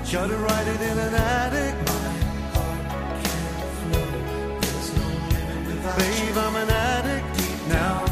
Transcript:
Try to write it in an attic. Babe, I'm an addict now.